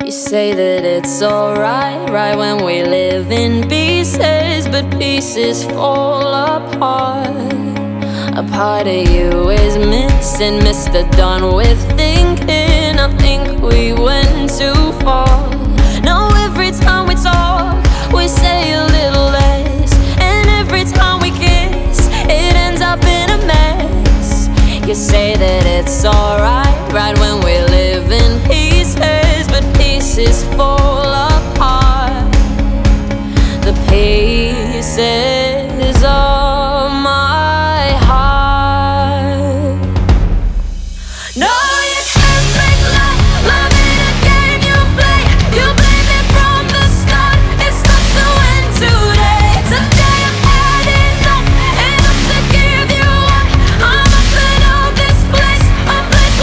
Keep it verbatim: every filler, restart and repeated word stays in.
You say that it's alright, right when we live in pieces, but pieces fall apart. A part of you is missing, Mister Done with thinking. I think we went too far. Now every time we talk, we say a little less, and every time we kiss, it ends up in a mess. You say that it's alright, right when we live in pieces, but pieces